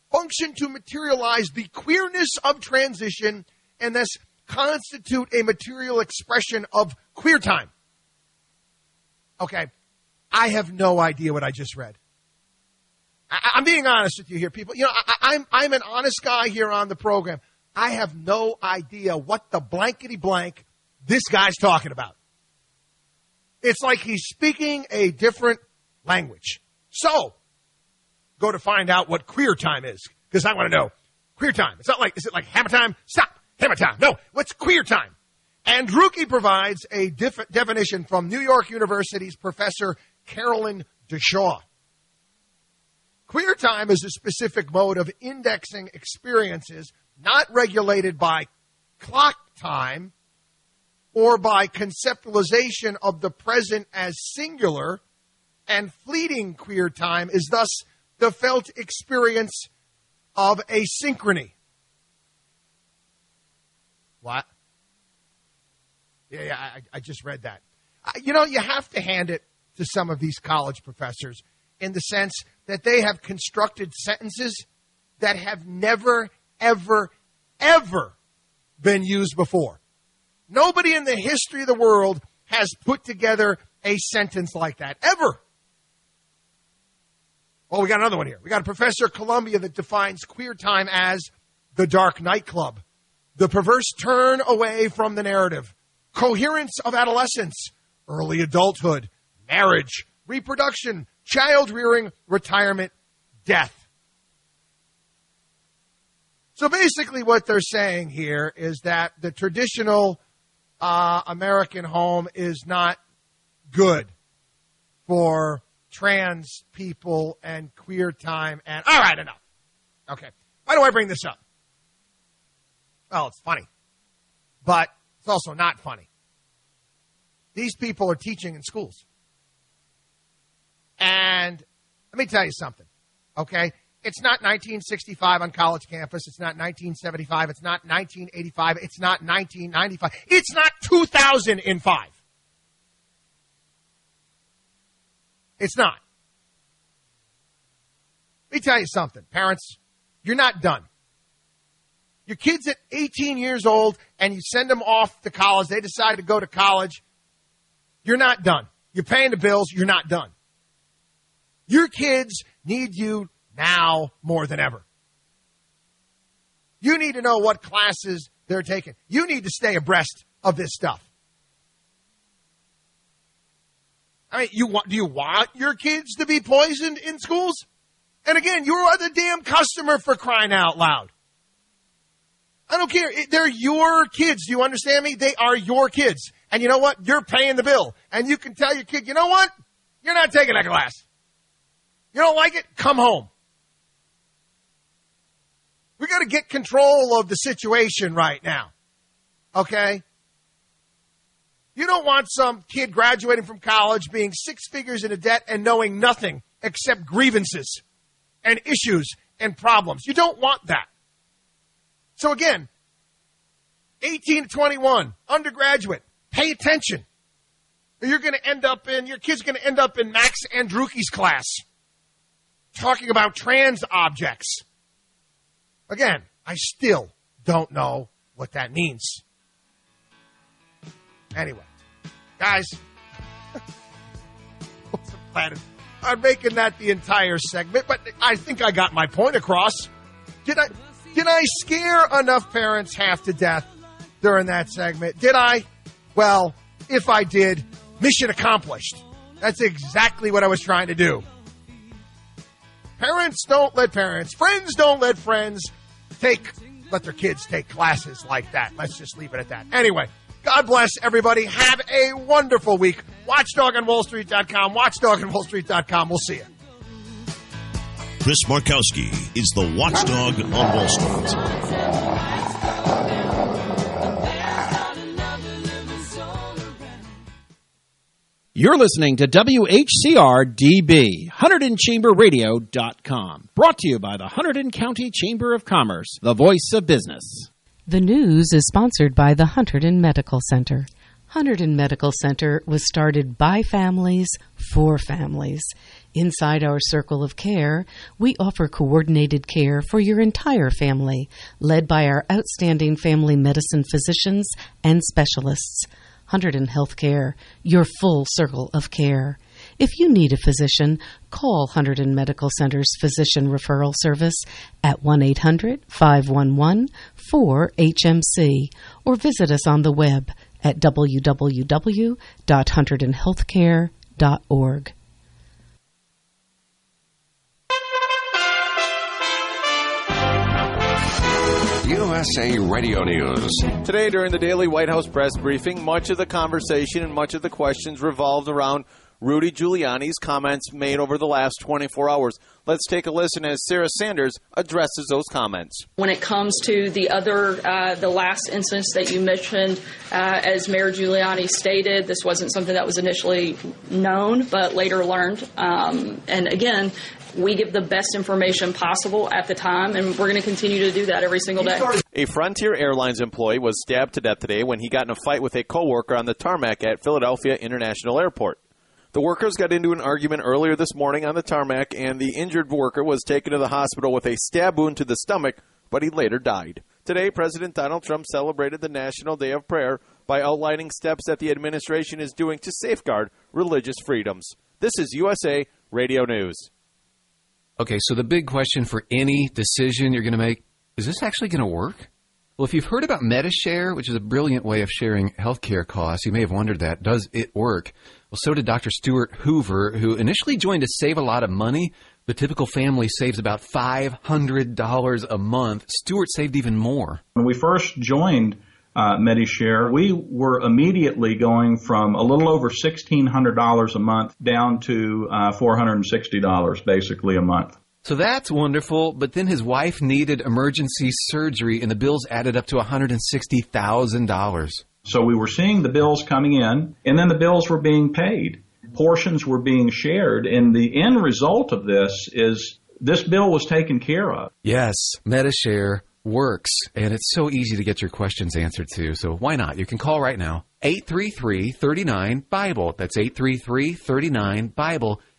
function to materialize the queerness of transition and thus constitute a material expression of queer time. Okay, I have no idea what I just read. I'm being honest with you here, people. You know, I'm an honest guy here on the program. I have no idea what the blankety blank this guy's talking about. It's like he's speaking a different language. So, go to find out what queer time is, because I want to know. Queer time. It's not like, is it like hammer time? Stop. Hammer time. No, what's queer time? And Drucke provides a definition from New York University's Professor Carolyn DeShaw. Queer time is a specific mode of indexing experiences not regulated by clock time or by conceptualization of the present as singular, and fleeting queer time is thus the felt experience of asynchrony. What? Yeah, I just read that. You know, you have to hand it to some of these college professors in the sense that they have constructed sentences that have never, ever, ever been used before. Nobody in the history of the world has put together a sentence like that, ever. Well, we got another one here. We got a professor at Columbia that defines queer time as the dark nightclub, the perverse turn away from the narrative, coherence of adolescence, early adulthood, marriage, reproduction, child rearing, retirement, death. So basically what they're saying here is that the traditional American home is not good for trans people and queer time. And all right, enough. Okay. Why do I bring this up? Well, it's funny, but it's also not funny. These people are teaching in schools. And let me tell you something, okay? It's not 1965 on college campus. It's not 1975. It's not 1985. It's not 1995. It's not 2005. It's not. Let me tell you something, parents. You're not done. Your kid's at 18 years old and you send them off to college. They decide to go to college. You're not done. You're paying the bills. You're not done. Your kids need you now more than ever. You need to know what classes they're taking. You need to stay abreast of this stuff. I mean, do you want your kids to be poisoned in schools? And again, you are the damn customer, for crying out loud. I don't care. They're your kids. Do you understand me? They are your kids. And you know what? You're paying the bill. And you can tell your kid, you know what? You're not taking that class. You don't like it? Come home. We got to get control of the situation right now. Okay? You don't want some kid graduating from college being 6 figures into debt and knowing nothing except grievances and issues and problems. You don't want that. So again, 18 to 21, undergraduate, pay attention. Or your kid's going to end up in Max Andrucki's class talking about trans objects. Again, I still don't know what that means. Anyway, guys, wasn't planning on making that the entire segment, but I think I got my point across. Did I scare enough parents half to death during that segment? Did I? Well, if I did, mission accomplished. That's exactly what I was trying to do. Parents don't let parents, friends don't let friends let their kids take classes like that. Let's just leave it at that. Anyway, God bless everybody. Have a wonderful week. WatchDogOnWallStreet.com. WatchDogOnWallStreet.com. We'll see you. Chris Markowski is the watchdog on Wall Street. You're listening to WHCR-DB, HunterdonChamberRadio.com. Brought to you by the Hunterdon County Chamber of Commerce, the voice of business. The news is sponsored by the Hunterdon Medical Center. Hunterdon Medical Center was started by families for families. Inside our circle of care, we offer coordinated care for your entire family, led by our outstanding family medicine physicians and specialists. Hunterdon Healthcare, your full circle of care. If you need a physician, call Hunterdon Medical Center's Physician Referral Service at 1-800-511-4HMC or visit us on the web at www.hunterdonhealthcare.org. USA Radio News. Today, during the daily White House press briefing, much of the conversation and much of the questions revolved around Rudy Giuliani's comments made over the last 24 hours. Let's take a listen as Sarah Sanders addresses those comments. When it comes to the other, the last instance that you mentioned, as Mayor Giuliani stated, this wasn't something that was initially known, but later learned. And again, we give the best information possible at the time, and we're going to continue to do that every single day. A Frontier Airlines employee was stabbed to death today when he got in a fight with a coworker on the tarmac at Philadelphia International Airport. The workers got into an argument earlier this morning on the tarmac, and the injured worker was taken to the hospital with a stab wound to the stomach, but he later died. Today, President Donald Trump celebrated the National Day of Prayer by outlining steps that the administration is doing to safeguard religious freedoms. This is USA Radio News. Okay, so the big question for any decision you're going to make, is this actually going to work? Well, if you've heard about Medi-Share, which is a brilliant way of sharing healthcare costs, you may have wondered that. Does it work? Well, so did Dr. Stuart Hoover, who initially joined to save a lot of money. The typical family saves about $500 a month. Stuart saved even more. When we first joined Medi-Share, we were immediately going from a little over $1,600 a month down to $460 basically a month. So that's wonderful, but then his wife needed emergency surgery, and the bills added up to $160,000. So we were seeing the bills coming in, and then the bills were being paid. Portions were being shared, and the end result of this is this bill was taken care of. Yes, Medi-Share works, and it's so easy to get your questions answered too, so why not? You can call right now, 833-39-BIBLE. That's 833-39-BIBLE,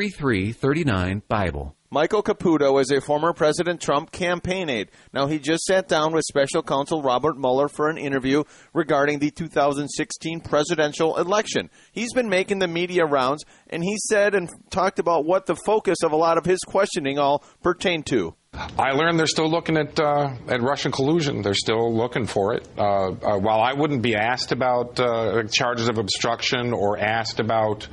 833-39-BIBLE. Michael Caputo is a former President Trump campaign aide. Now, he just sat down with special counsel Robert Mueller for an interview regarding the 2016 presidential election. He's been making the media rounds, and he said and talked about what the focus of a lot of his questioning all pertained to. I learned they're still looking at Russian collusion. They're still looking for it. While I wouldn't be asked about charges of obstruction or asked about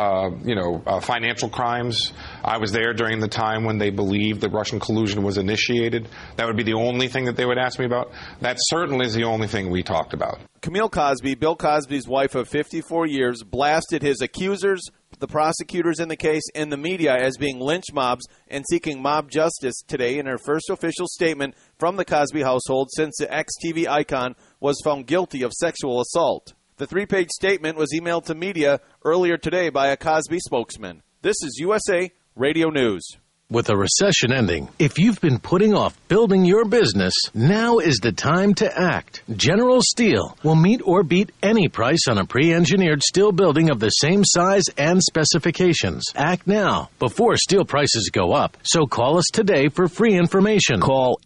financial crimes, I was there during the time when they believed that Russian collusion was initiated. That would be the only thing that they would ask me about. That certainly is the only thing we talked about. Camille Cosby, Bill Cosby's wife of 54 years, blasted his accusers, the prosecutors in the case, and the media as being lynch mobs and seeking mob justice today in her first official statement from the Cosby household since the ex-TV icon was found guilty of sexual assault. The 3-page statement was emailed to media earlier today by a Cosby spokesman. This is USA Radio News. With a recession ending, if you've been putting off building your business, now is the time to act. General Steel will meet or beat any price on a pre-engineered steel building of the same size and specifications. Act now, before steel prices go up. So call us today for free information. Call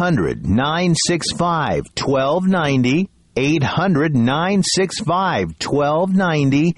800-965-1290. 800-965-1290,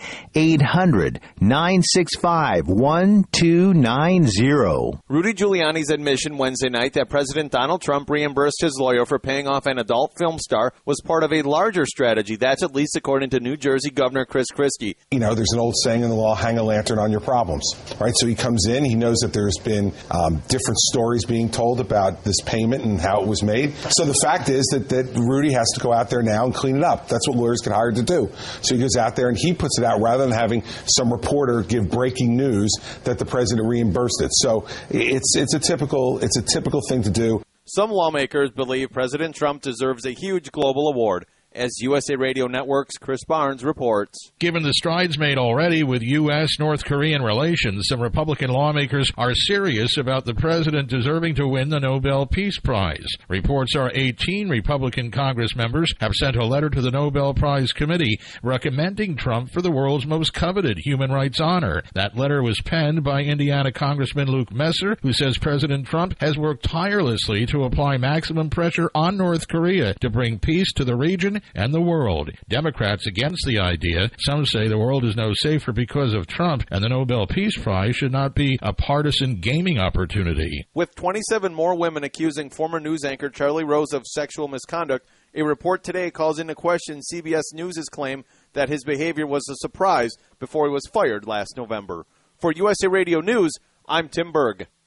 800-965-1290. Rudy Giuliani's admission Wednesday night that President Donald Trump reimbursed his lawyer for paying off an adult film star was part of a larger strategy. That's at least according to New Jersey Governor Chris Christie. You know, there's an old saying in the law, hang a lantern on your problems, right? So he comes in, he knows that there's been different stories being told about this payment and how it was made. So the fact is that Rudy has to go out there now and clean it up. That's what lawyers get hired to do. So he goes out there and he puts it out rather than having some reporter give breaking news that the president reimbursed it. So it's a typical thing to do. Some lawmakers believe President Trump deserves a huge global award. as USA Radio Network's Chris Barnes reports. Given the strides made already with U.S.-North Korean relations, some Republican lawmakers are serious about the president deserving to win the Nobel Peace Prize. Reports are 18 Republican Congress members have sent a letter to the Nobel Prize Committee recommending Trump for the world's most coveted human rights honor. That letter was penned by Indiana Congressman Luke Messer, who says President Trump has worked tirelessly to apply maximum pressure on North Korea to bring peace to the region and the world. Democrats against the idea. Some say the world is no safer because of Trump, and the Nobel Peace Prize should not be a partisan gaming opportunity. With 27 more women accusing former news anchor Charlie Rose of sexual misconduct, a report today calls into question CBS News' claim that his behavior was a surprise before he was fired last November. For USA Radio News, I'm Tim Berg.